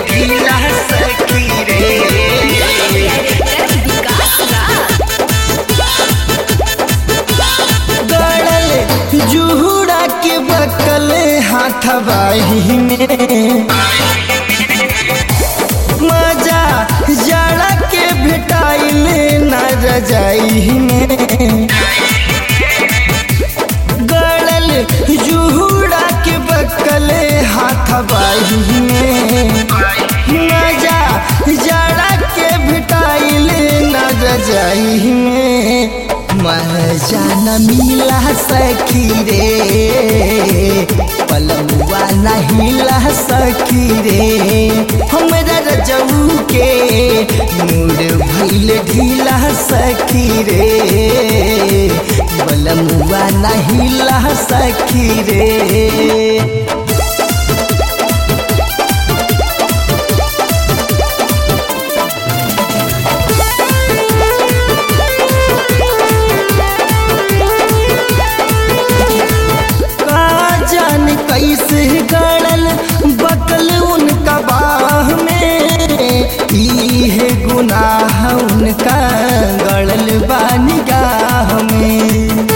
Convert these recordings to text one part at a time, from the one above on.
ढीला सखी रे। गड़ल जुहुड़ा के बकल हाथ बाही में मजा जाड़ा के भेटाइल न रजाई में। गड़ल जुहुड़ा के बकल हाथ बाही में मजा जाड़ा के भेटाइल न रजाई में। मजा न मिला सखी रे पलमुआ नहिला सखी रे। हमरा रजऊ के मूड भइल ढीला सखी रे पलमुआ नहिला सखी रे। कैसे गड़ल बकल उनका बाह में इहे गुनाह उनका गड़ल बानिगाह में।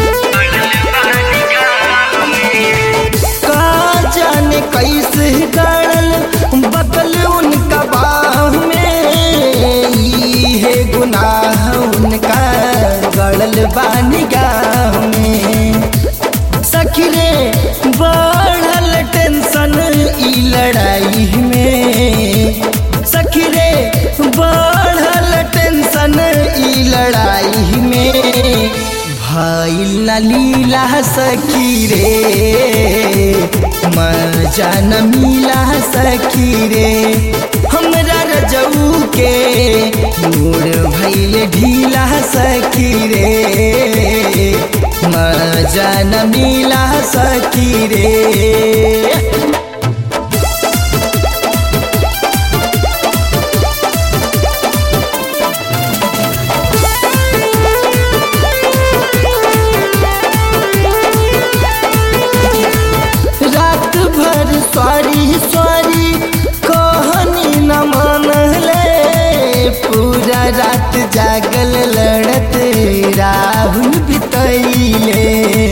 का जाने कैसे गड़ल बकल उनका बाह में इहे गुनाह उनका गड़ल बानिगाह में। सखी रे बढ़ल टेंशन ई लड़ाई में। सखी रे बढ़ल टेंशन ई लड़ाई में। भइल न लीला सखी रे मजा न मिला सखी रे। हमरा रजऊ के मूड भइल ढीला सखी रे मजा न मिला सखी रे। रात भर सॉरी सॉरी कहनी न मानले पूरा रात जागल लड़त राहुल बितैले।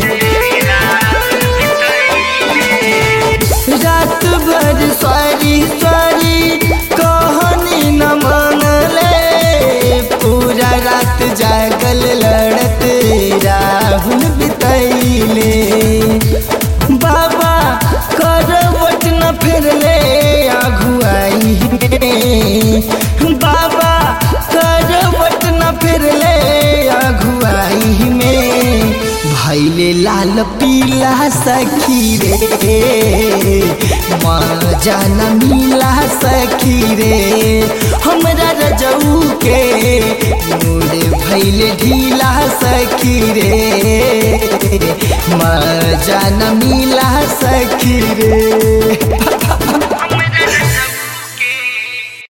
रात भर सॉरी सॉरी कहनी न मानले पूरा रात जागल लड़त राहुल बितैले। बाबा करवट न फिरले अगुआई में। बाबा करवट न फिरले अगुआई में। भइले लाल पीला सखी रे मजा न मिला सखी रे। हमरा रजऊ के मूड भइले ढीला सखी रे मजा न मिला सखी रे।